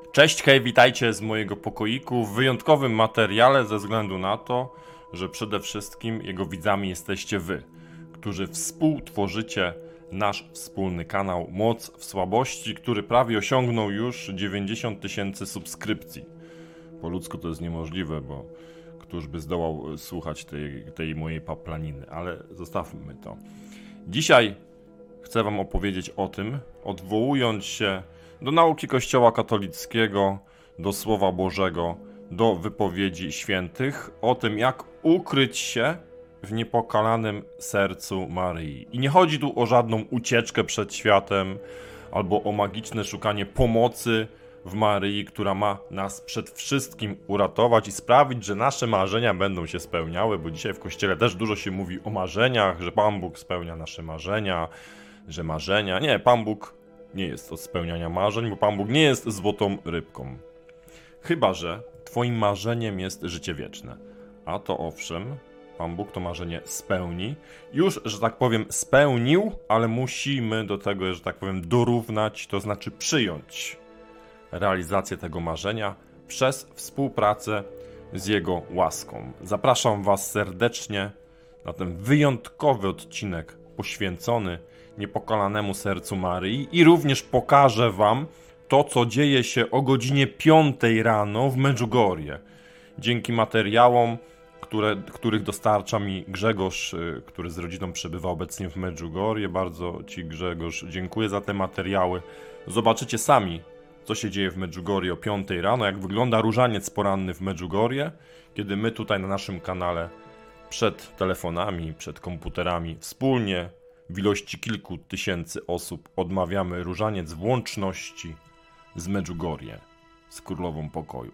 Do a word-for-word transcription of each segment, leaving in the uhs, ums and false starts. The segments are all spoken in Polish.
Cześć, hej, witajcie z mojego pokoiku w wyjątkowym materiale ze względu na to, że przede wszystkim jego widzami jesteście wy, którzy współtworzycie nasz wspólny kanał Moc w Słabości, który prawie osiągnął już dziewięćdziesiąt tysięcy subskrypcji. Po ludzku to jest niemożliwe, bo któż by zdołał słuchać tej, tej mojej paplaniny, ale zostawmy to. Dzisiaj chcę wam opowiedzieć o tym, odwołując się do nauki Kościoła katolickiego, do Słowa Bożego, do wypowiedzi świętych, o tym, jak ukryć się w niepokalanym sercu Maryi. I nie chodzi tu o żadną ucieczkę przed światem, albo o magiczne szukanie pomocy w Maryi, która ma nas przed wszystkim uratować i sprawić, że nasze marzenia będą się spełniały, bo dzisiaj w Kościele też dużo się mówi o marzeniach, że Pan Bóg spełnia nasze marzenia, że marzenia... Nie, Pan Bóg nie jest od spełniania marzeń, bo Pan Bóg nie jest złotą rybką. Chyba że twoim marzeniem jest życie wieczne. A to owszem, Pan Bóg to marzenie spełni. Już, że tak powiem, spełnił, ale musimy do tego, że tak powiem, dorównać, to znaczy przyjąć realizację tego marzenia przez współpracę z Jego łaską. Zapraszam was serdecznie na ten wyjątkowy odcinek poświęcony niepokalanemu sercu Maryi i również pokażę wam to, co dzieje się o godzinie piątej rano w Medjugorje. Dzięki materiałom, które, których dostarcza mi Grzegorz, który z rodziną przebywa obecnie w Medjugorje. Bardzo ci, Grzegorz, dziękuję za te materiały. Zobaczycie sami, co się dzieje w Medjugorje o piątej rano, jak wygląda różaniec poranny w Medjugorje, kiedy my tutaj na naszym kanale przed telefonami, przed komputerami wspólnie w ilości kilku tysięcy osób odmawiamy różaniec w łączności z Medjugorje, z Królową Pokoju.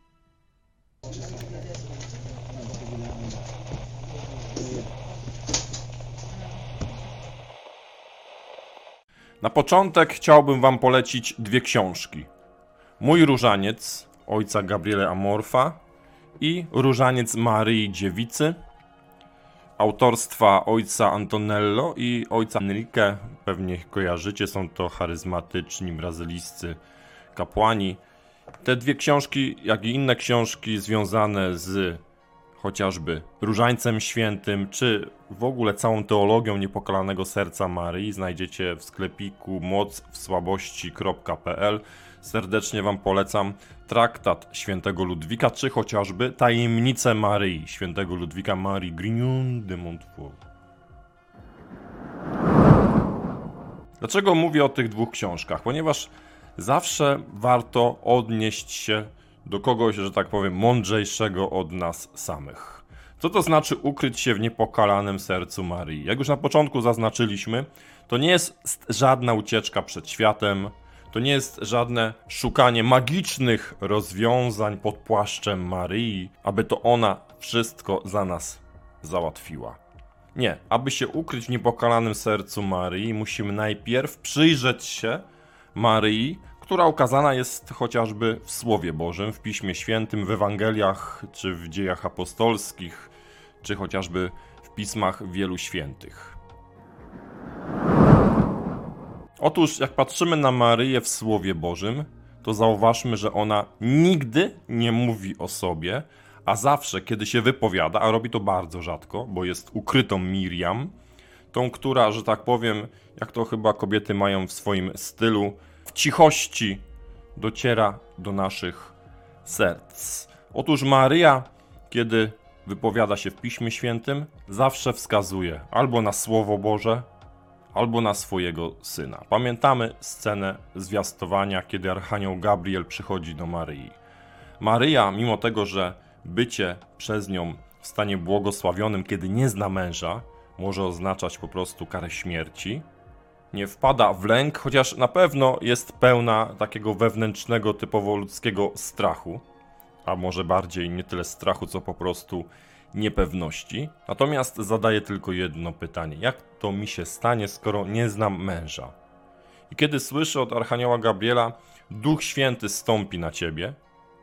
Na początek chciałbym wam polecić dwie książki. Mój różaniec ojca Gabriele Amorfa i Różaniec Maryi Dziewicy autorstwa ojca Antonello i ojca Enrique. Pewnie ich kojarzycie, są to charyzmatyczni brazylijscy kapłani. Te dwie książki, jak i inne książki związane z chociażby Różańcem Świętym, czy w ogóle całą teologią niepokalanego serca Maryi, znajdziecie w sklepiku moc w słabości kropka p l. Serdecznie wam polecam traktat świętego Ludwika, czy chociażby Tajemnice Maryi świętego Ludwika Marii Grignon de Montfort. Dlaczego mówię o tych dwóch książkach? Ponieważ zawsze warto odnieść się do kogoś, że tak powiem, mądrzejszego od nas samych. Co to znaczy ukryć się w niepokalanym sercu Maryi? Jak już na początku zaznaczyliśmy, to nie jest żadna ucieczka przed światem, to nie jest żadne szukanie magicznych rozwiązań pod płaszczem Maryi, aby to ona wszystko za nas załatwiła. Nie, aby się ukryć w niepokalanym sercu Maryi, musimy najpierw przyjrzeć się Maryi, która ukazana jest chociażby w Słowie Bożym, w Piśmie Świętym, w Ewangeliach, czy w Dziejach Apostolskich, czy chociażby w pismach wielu świętych. Otóż, jak patrzymy na Maryję w Słowie Bożym, to zauważmy, że ona nigdy nie mówi o sobie, a zawsze, kiedy się wypowiada, a robi to bardzo rzadko, bo jest ukrytą Miriam, tą, która, że tak powiem, jak to chyba kobiety mają w swoim stylu, w cichości dociera do naszych serc. Otóż Maryja, kiedy wypowiada się w Piśmie Świętym, zawsze wskazuje albo na Słowo Boże, albo na swojego syna. Pamiętamy scenę zwiastowania, kiedy Archanioł Gabriel przychodzi do Maryi. Maryja, mimo tego, że bycie przez nią w stanie błogosławionym, kiedy nie zna męża, może oznaczać po prostu karę śmierci, nie wpada w lęk, chociaż na pewno jest pełna takiego wewnętrznego, typowo ludzkiego strachu, a może bardziej nie tyle strachu, co po prostu niepewności. Natomiast zadaję tylko jedno pytanie. Jak to mi się stanie, skoro nie znam męża? I kiedy słyszę od Archanioła Gabriela, Duch Święty stąpi na ciebie,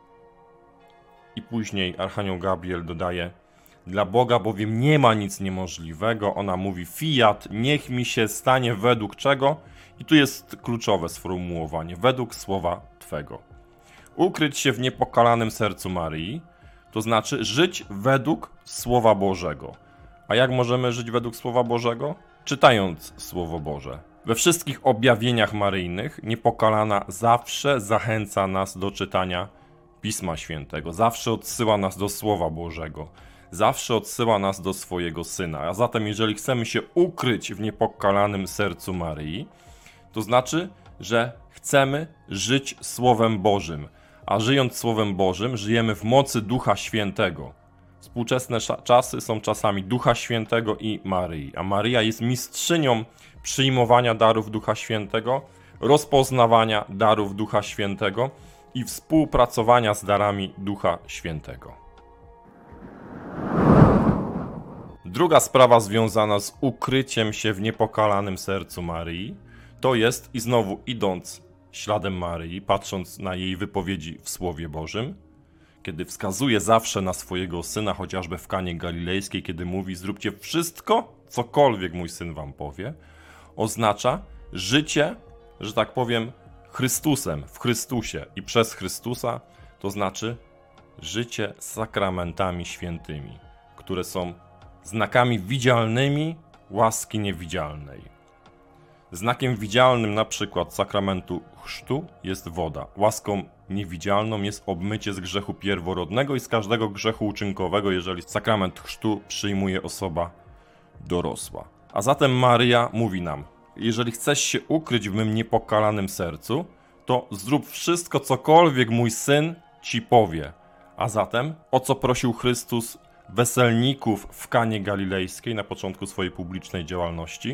i później Archanioł Gabriel dodaje, dla Boga bowiem nie ma nic niemożliwego. Ona mówi, fiat, niech mi się stanie według czego? I tu jest kluczowe sformułowanie, według słowa Twego. Ukryć się w niepokalanym sercu Maryi, to znaczy żyć według Słowa Bożego. A jak możemy żyć według Słowa Bożego? Czytając Słowo Boże. We wszystkich objawieniach maryjnych niepokalana zawsze zachęca nas do czytania Pisma Świętego, zawsze odsyła nas do Słowa Bożego, zawsze odsyła nas do swojego Syna. A zatem jeżeli chcemy się ukryć w niepokalanym sercu Maryi, to znaczy, że chcemy żyć Słowem Bożym, a żyjąc Słowem Bożym żyjemy w mocy Ducha Świętego. Współczesne czasy są czasami Ducha Świętego i Maryi, a Maryja jest mistrzynią przyjmowania darów Ducha Świętego, rozpoznawania darów Ducha Świętego i współpracowania z darami Ducha Świętego. Druga sprawa związana z ukryciem się w niepokalanym sercu Maryi, to jest, i znowu idąc śladem Maryi, patrząc na jej wypowiedzi w Słowie Bożym, kiedy wskazuje zawsze na swojego Syna, chociażby w Kanie Galilejskiej, kiedy mówi: zróbcie wszystko, cokolwiek mój Syn wam powie, oznacza życie, że tak powiem, Chrystusem, w Chrystusie i przez Chrystusa, to znaczy życie sakramentami świętymi, które są znakami widzialnymi łaski niewidzialnej. Znakiem widzialnym na przykład sakramentu chrztu jest woda. Łaską niewidzialną jest obmycie z grzechu pierworodnego i z każdego grzechu uczynkowego, jeżeli sakrament chrztu przyjmuje osoba dorosła. A zatem Maryja mówi nam: jeżeli chcesz się ukryć w mym niepokalanym sercu, to zrób wszystko, cokolwiek mój Syn ci powie. A zatem, o co prosił Chrystus weselników w Kanie Galilejskiej na początku swojej publicznej działalności?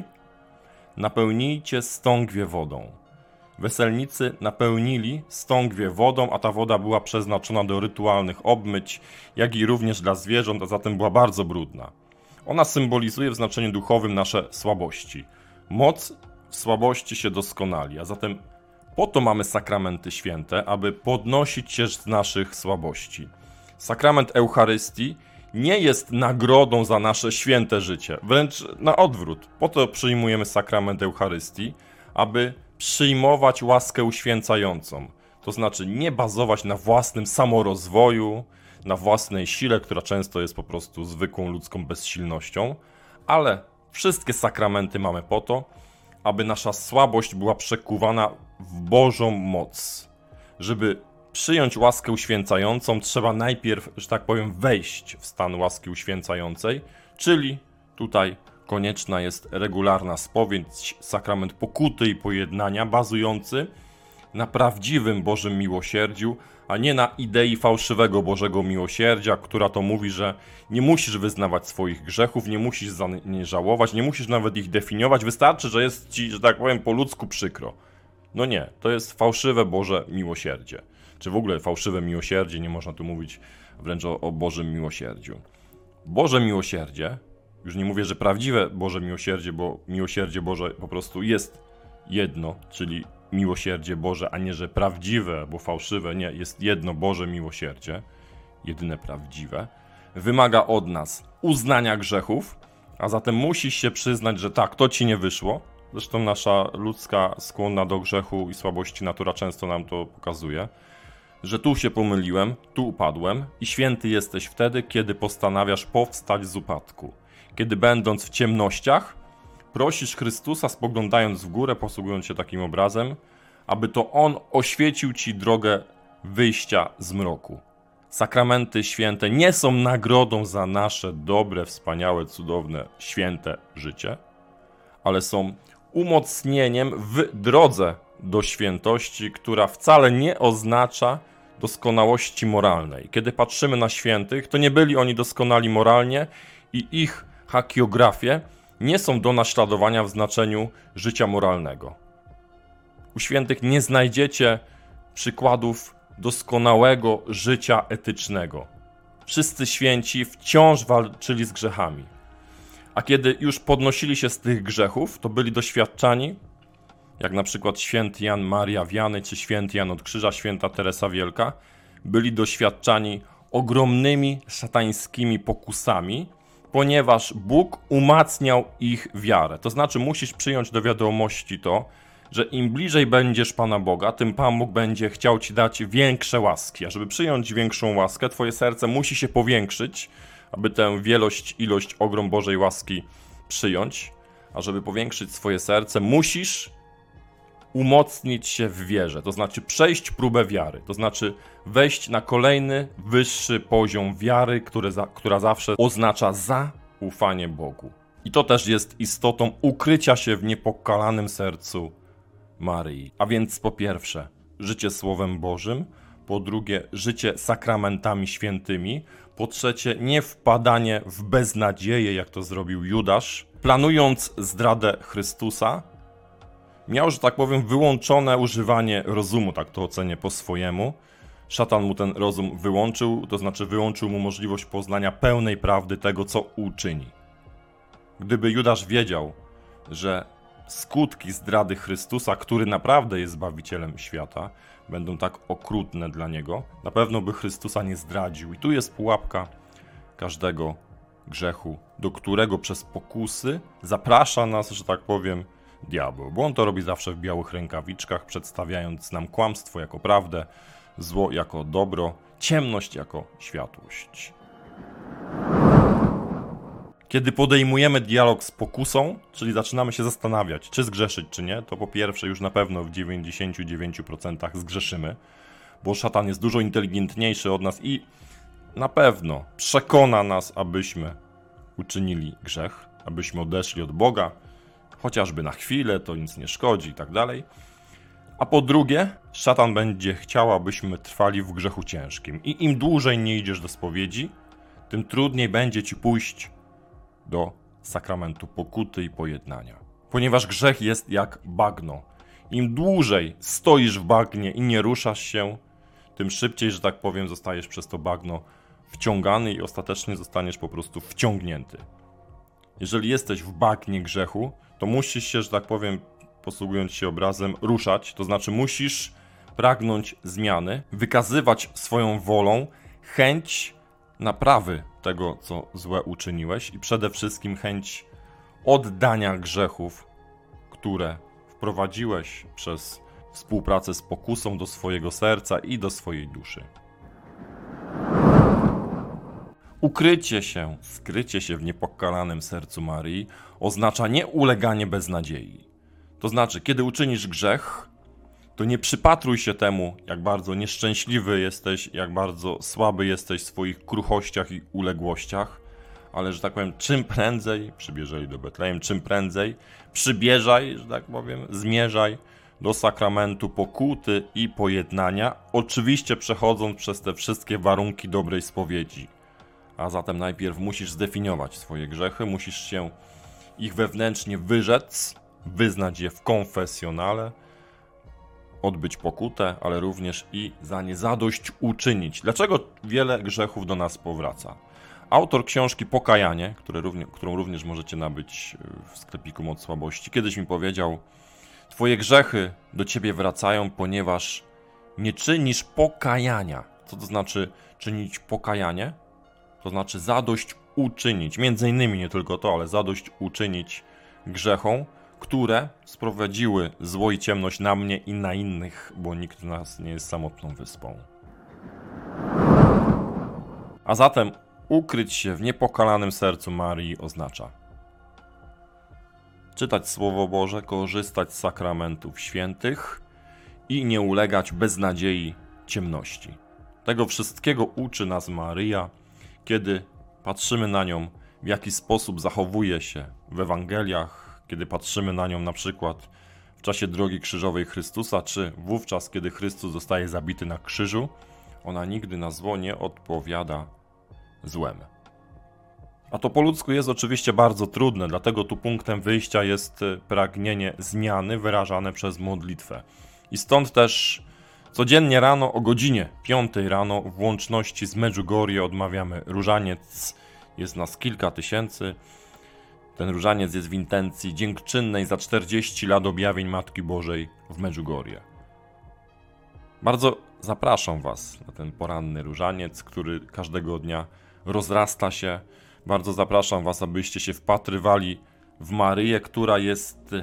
Napełnijcie stągwie wodą. Weselnicy napełnili stągwie wodą, a ta woda była przeznaczona do rytualnych obmyć, jak i również dla zwierząt, a zatem była bardzo brudna. Ona symbolizuje w znaczeniu duchowym nasze słabości. Moc w słabości się doskonali, a zatem po to mamy sakramenty święte, aby podnosić się z naszych słabości. Sakrament Eucharystii nie jest nagrodą za nasze święte życie, wręcz na odwrót. Po to przyjmujemy sakrament Eucharystii, aby przyjmować łaskę uświęcającą. To znaczy nie bazować na własnym samorozwoju, na własnej sile, która często jest po prostu zwykłą ludzką bezsilnością, ale wszystkie sakramenty mamy po to, aby nasza słabość była przekuwana w Bożą moc. Żeby przyjąć łaskę uświęcającą, trzeba najpierw, że tak powiem, wejść w stan łaski uświęcającej, czyli tutaj konieczna jest regularna spowiedź, sakrament pokuty i pojednania, bazujący na prawdziwym Bożym miłosierdziu, a nie na idei fałszywego Bożego miłosierdzia, która to mówi, że nie musisz wyznawać swoich grzechów, nie musisz za nie żałować, nie musisz nawet ich definiować, wystarczy, że jest ci, że tak powiem, po ludzku przykro. No nie, to jest fałszywe Boże miłosierdzie. Czy w ogóle fałszywe miłosierdzie, nie można tu mówić wręcz o, o Bożym miłosierdziu. Boże miłosierdzie, już nie mówię, że prawdziwe Boże miłosierdzie, bo miłosierdzie Boże po prostu jest jedno, czyli miłosierdzie Boże, a nie, że prawdziwe, bo fałszywe, nie, jest jedno Boże miłosierdzie, jedyne prawdziwe, wymaga od nas uznania grzechów, a zatem musisz się przyznać, że tak, to ci nie wyszło. Zresztą nasza ludzka skłonna do grzechu i słabości natura często nam to pokazuje, że tu się pomyliłem, tu upadłem i święty jesteś wtedy, kiedy postanawiasz powstać z upadku. Kiedy będąc w ciemnościach, prosisz Chrystusa, spoglądając w górę, posługując się takim obrazem, aby to On oświecił ci drogę wyjścia z mroku. Sakramenty święte nie są nagrodą za nasze dobre, wspaniałe, cudowne, święte życie, ale są umocnieniem w drodze do świętości, która wcale nie oznacza doskonałości moralnej. Kiedy patrzymy na świętych, to nie byli oni doskonali moralnie i ich hagiografie nie są do naśladowania w znaczeniu życia moralnego. U świętych nie znajdziecie przykładów doskonałego życia etycznego. Wszyscy święci wciąż walczyli z grzechami. A kiedy już podnosili się z tych grzechów, to byli doświadczani, jak na przykład święty Jan Maria Wiany, czy święty Jan od Krzyża, święta Teresa Wielka, byli doświadczani ogromnymi szatańskimi pokusami, ponieważ Bóg umacniał ich wiarę. To znaczy musisz przyjąć do wiadomości to, że im bliżej będziesz Pana Boga, tym Pan Bóg będzie chciał Ci dać większe łaski. A żeby przyjąć większą łaskę, Twoje serce musi się powiększyć, aby tę wielość, ilość, ogrom Bożej łaski przyjąć. A żeby powiększyć swoje serce, musisz umocnić się w wierze, to znaczy przejść próbę wiary, to znaczy wejść na kolejny, wyższy poziom wiary, który za, która zawsze oznacza zaufanie Bogu. I to też jest istotą ukrycia się w niepokalanym sercu Maryi. A więc po pierwsze, życie Słowem Bożym, po drugie, życie sakramentami świętymi, po trzecie, nie wpadanie w beznadzieję, jak to zrobił Judasz, planując zdradę Chrystusa, miał, że tak powiem, wyłączone używanie rozumu, tak to ocenię po swojemu. Szatan mu ten rozum wyłączył, to znaczy wyłączył mu możliwość poznania pełnej prawdy tego, co uczyni. Gdyby Judasz wiedział, że skutki zdrady Chrystusa, który naprawdę jest Zbawicielem świata, będą tak okrutne dla niego, na pewno by Chrystusa nie zdradził. I tu jest pułapka każdego grzechu, do którego przez pokusy zaprasza nas, że tak powiem, diabeł. Bo on to robi zawsze w białych rękawiczkach, przedstawiając nam kłamstwo jako prawdę, zło jako dobro, ciemność jako światłość. Kiedy podejmujemy dialog z pokusą, czyli zaczynamy się zastanawiać, czy zgrzeszyć, czy nie, to po pierwsze już na pewno w dziewięćdziesięciu dziewięciu procentach zgrzeszymy, bo szatan jest dużo inteligentniejszy od nas i na pewno przekona nas, abyśmy uczynili grzech, abyśmy odeszli od Boga, chociażby na chwilę, to nic nie szkodzi i tak dalej. A po drugie, szatan będzie chciał, abyśmy trwali w grzechu ciężkim. I im dłużej nie idziesz do spowiedzi, tym trudniej będzie ci pójść do sakramentu pokuty i pojednania. Ponieważ grzech jest jak bagno. Im dłużej stoisz w bagnie i nie ruszasz się, tym szybciej, że tak powiem, zostajesz przez to bagno wciągany i ostatecznie zostaniesz po prostu wciągnięty. Jeżeli jesteś w bagnie grzechu, to musisz się, że tak powiem, posługując się obrazem, ruszać. To znaczy musisz pragnąć zmiany, wykazywać swoją wolą chęć naprawy tego, co złe uczyniłeś i przede wszystkim chęć oddania grzechów, które wprowadziłeś przez współpracę z pokusą do swojego serca i do swojej duszy. Ukrycie się, skrycie się w niepokalanym sercu Maryi oznacza nie uleganie beznadziei. To znaczy, kiedy uczynisz grzech, to nie przypatruj się temu, jak bardzo nieszczęśliwy jesteś, jak bardzo słaby jesteś w swoich kruchościach i uległościach, ale, że tak powiem, czym prędzej, przybierzeli do Betlejem, czym prędzej przybierzaj, że tak powiem, zmierzaj do sakramentu pokuty i pojednania, oczywiście przechodząc przez te wszystkie warunki dobrej spowiedzi. A zatem najpierw musisz zdefiniować swoje grzechy, musisz się ich wewnętrznie wyrzec, wyznać je w konfesjonale, odbyć pokutę, ale również i za nie zadość uczynić. Dlaczego wiele grzechów do nas powraca? Autor książki Pokajanie, które równie, którą również możecie nabyć w sklepiku Moc Słabości, kiedyś mi powiedział: twoje grzechy do ciebie wracają, ponieważ nie czynisz pokajania. Co to znaczy czynić pokajanie? To znaczy zadość uczynić, między innymi nie tylko to, ale zadość uczynić grzechom, które sprowadziły zło i ciemność na mnie i na innych, bo nikt z nas nie jest samotną wyspą. A zatem ukryć się w niepokalanym sercu Marii oznacza czytać Słowo Boże, korzystać z sakramentów świętych i nie ulegać beznadziei ciemności. Tego wszystkiego uczy nas Maryja, kiedy patrzymy na nią, w jaki sposób zachowuje się w Ewangeliach, kiedy patrzymy na nią na przykład w czasie drogi krzyżowej Chrystusa, czy wówczas, kiedy Chrystus zostaje zabity na krzyżu, ona nigdy na zło nie odpowiada złem. A to po ludzku jest oczywiście bardzo trudne, dlatego tu punktem wyjścia jest pragnienie zmiany wyrażane przez modlitwę. I stąd też codziennie rano o godzinie piątej rano w łączności z Medjugorje odmawiamy różaniec. Jest nas kilka tysięcy. Ten różaniec jest w intencji dziękczynnej za czterdzieści lat objawień Matki Bożej w Medjugorje. Bardzo zapraszam Was na ten poranny różaniec, który każdego dnia rozrasta się. Bardzo zapraszam Was, abyście się wpatrywali w Maryję, która jest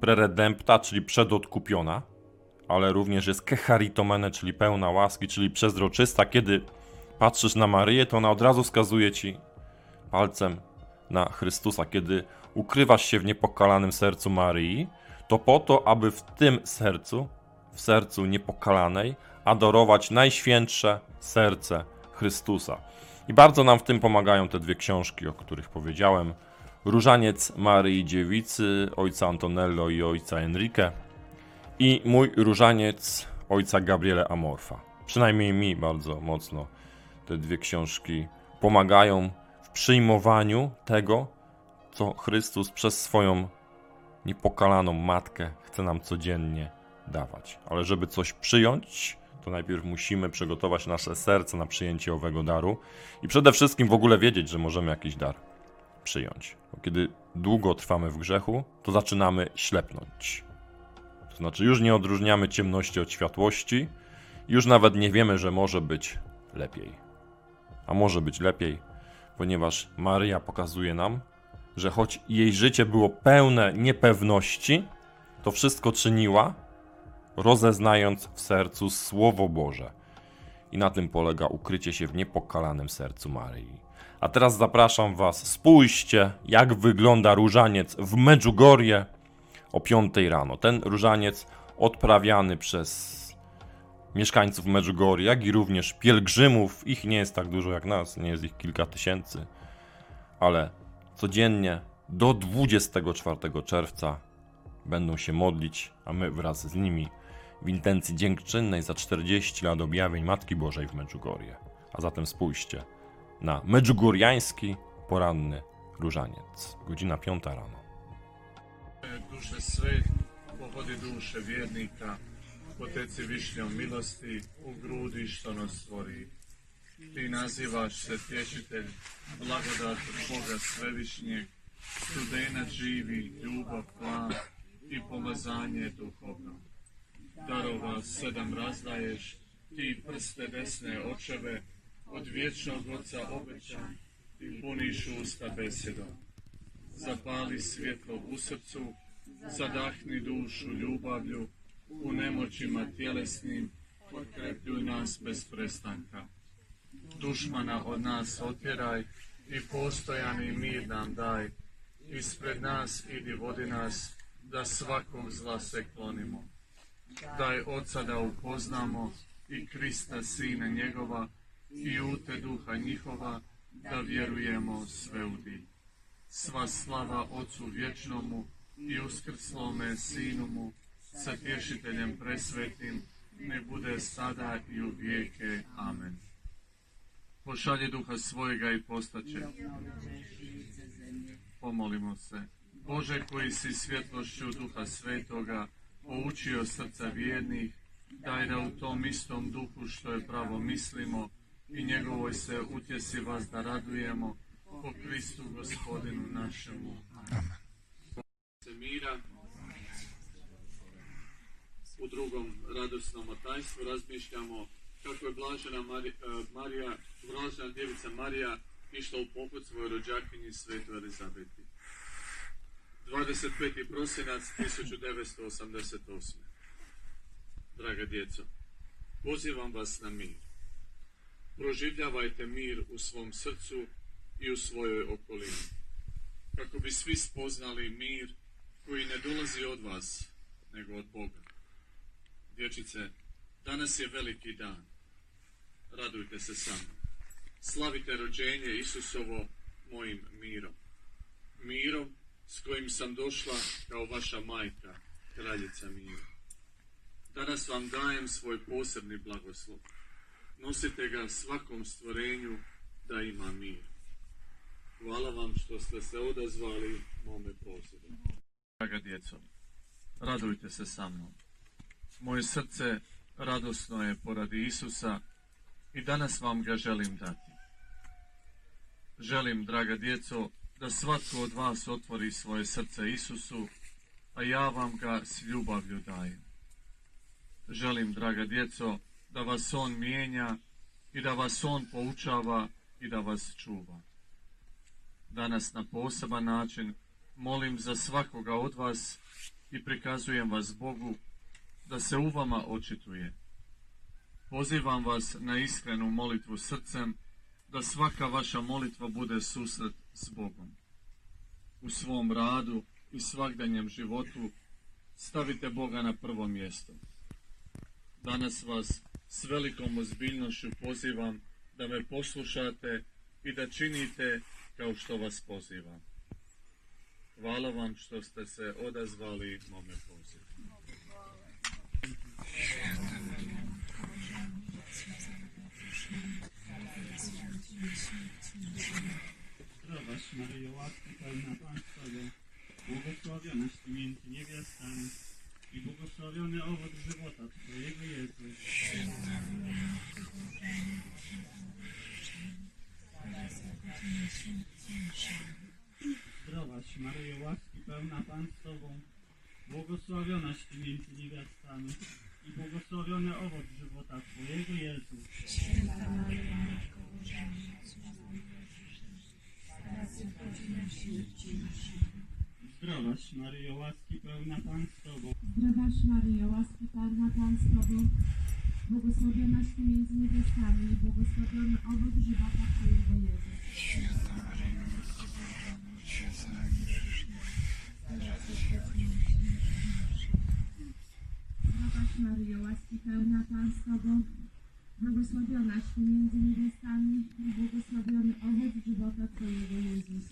preredempta, czyli przedodkupiona, ale również jest kecharitomene, czyli pełna łaski, czyli przezroczysta. Kiedy patrzysz na Maryję, to ona od razu wskazuje ci palcem na Chrystusa. Kiedy ukrywasz się w niepokalanym sercu Maryi, to po to, aby w tym sercu, w sercu niepokalanej, adorować najświętsze serce Chrystusa. I bardzo nam w tym pomagają te dwie książki, o których powiedziałem. Różaniec Maryi Dziewicy, ojca Antonello i ojca Enrique, i mój różaniec ojca Gabriele Amorfa. Przynajmniej mi bardzo mocno te dwie książki pomagają w przyjmowaniu tego, co Chrystus przez swoją niepokalaną matkę chce nam codziennie dawać. Ale żeby coś przyjąć, to najpierw musimy przygotować nasze serce na przyjęcie owego daru i przede wszystkim w ogóle wiedzieć, że możemy jakiś dar przyjąć. Bo kiedy długo trwamy w grzechu, to zaczynamy ślepnąć. To znaczy już nie odróżniamy ciemności od światłości, już nawet nie wiemy, że może być lepiej. A może być lepiej, ponieważ Maryja pokazuje nam, że choć jej życie było pełne niepewności, to wszystko czyniła, rozeznając w sercu Słowo Boże. I na tym polega ukrycie się w niepokalanym sercu Maryi. A teraz zapraszam was, spójrzcie, jak wygląda różaniec w Medjugorje o piątej rano. Ten różaniec odprawiany przez mieszkańców Medjugorje, jak i również pielgrzymów. Ich nie jest tak dużo jak nas, nie jest ich kilka tysięcy, ale codziennie do dwudziestego czwartego czerwca będą się modlić, a my wraz z nimi w intencji dziękczynnej za czterdzieści lat objawień Matki Bożej w Medjugorje. A zatem spójrzcie na medjugorjański poranny różaniec. Godzina piąta rano. Duše sve, pohodi duše vjernika, poteci višnjom milosti u grudi što nas stvori. Ti nazivaš se tješitelj, blagodat Boga Svevišnjeg, studenac živi, ljubav plan i pomazanje duhovno. Darova sedam razdaješ, ti prste desne očeve, od vječnog Oca obećan, ti puniš usta besedom. Zapali svjetlo u srcu, zadahni dušu ljubavlju, u nemoćima tjelesnim, potkrepljuj nas bez prestanka. Dušmana od nas otjeraj i postojani mir nam daj. Ispred nas idi vodi nas, da svakog zla se klonimo. Daj Oca da upoznamo i Krista Sina njegova i ute duha njihova, da vjerujemo sve u di. Sva slava Ocu vječnomu i uskrslome Sinumu, sa tješiteljem presvetim, ne bude sada i u vijeke. Amen. Pošalji duha svojega i postaće. Pomolimo se. Bože, koji si svjetlošću duha svetoga poučio srca vjernih, daj da u tom istom duhu što je pravo mislimo i njegovoj se utjesi vas da radujemo po Kristu Gospodinu našemu. Amen. Mira. U drugom radosnom otajstvu razmišljamo kako je blažena Marija, Marija, blažena djevica Marija išla u pohod svojoj rođakinji Svetoj Elizabeti. dvadeset peti prosinac tisuću devetsto osamdeset osme. Draga djeco, pozivam vas na mir. Proživljavajte mir u svom srcu i u svojoj okolini, kako bi svi spoznali mir koji ne dolazi od vas, nego od Boga. Dječice, danas je veliki dan. Radujte se sa mnom. Slavite rođenje Isusovo mojim mirom. Mirom s kojim sam došla kao vaša majka, kraljica mira. Danas vam dajem svoj posebni blagoslov. Nosite ga svakom stvorenju da ima mir. Hvala vam što ste se odazvali mome pozivu. Draga djeco, radujte se sa mnom. Moje srce radosno je poradi Isusa i danas vam ga želim dati. Želim, draga djeco, da svatko od vas otvori svoje srce Isusu, a ja vam ga s ljubavlju dajem. Želim, draga djeco, da vas on mijenja i da vas on poučava i da vas čuva. Danas na poseban način molim za svakoga od vas i prikazujem vas Bogu da se u vama očituje. Pozivam vas na iskrenu molitvu srcem, da svaka vaša molitva bude susret s Bogom. U svom radu i svakdanjem životu stavite Boga na prvo mjesto. Danas vas s velikom ozbiljnošću pozivam da me poslušate i da činite kao što vas pozivam. Hvala vam što ste se odazvali mome pozivu. Zdrowaś Maryjo, łaski pełna Pan z Tobą, błogosławionaś Ty między niewiastami i błogosławiony owoc żywota Twojego Jezus. Zdrowaś Maryjo, łaski pełna Pan z Tobą, błogosławionaś Ty między niewiastami i błogosławiony owoc żywota Twojego Jezus. Zdrowaś Maryjo, łaski pełna Pan z Tobą, Zdrowaś Maryjo, łaski pełna Pan z Tobą, błogosławionaś Ty między niewiastami i błogosławiony owoc żywota Twojego Jezus. Zdrowaś Maryjo, łaski pełna Pan z Tobą, błogosławionaś Ty między niewiastami i błogosławiony owoc żywota Twojego Jezus.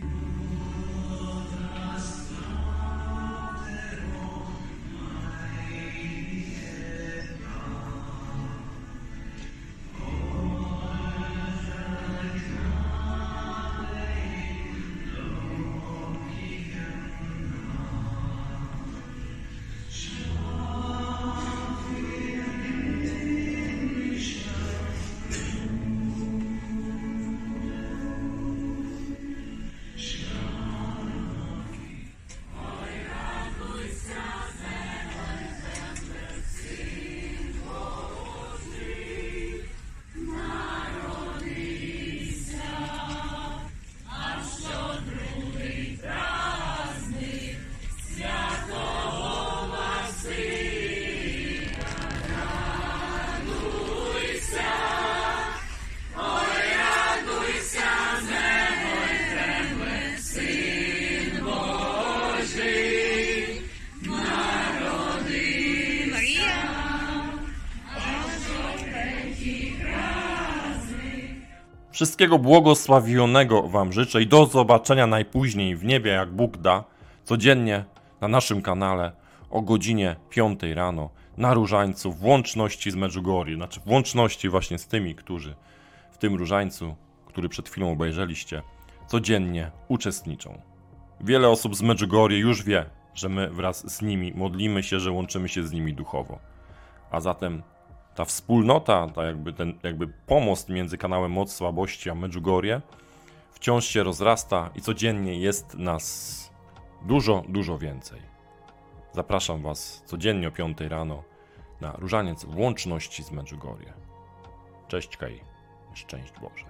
Wszystkiego błogosławionego Wam życzę i do zobaczenia najpóźniej w niebie, jak Bóg da, codziennie na naszym kanale o godzinie piątej rano na Różańcu w łączności z Medjugorje, znaczy w łączności właśnie z tymi, którzy w tym Różańcu, który przed chwilą obejrzeliście, codziennie uczestniczą. Wiele osób z Medjugorje już wie, że my wraz z nimi modlimy się, że łączymy się z nimi duchowo. A zatem ta wspólnota, ta jakby ten jakby pomost między kanałem Moc Słabości a Medjugorje wciąż się rozrasta i codziennie jest nas dużo, dużo więcej. Zapraszam Was codziennie o piątej rano na Różaniec w łączności z Medjugorje. Cześć Kej, szczęść Boże.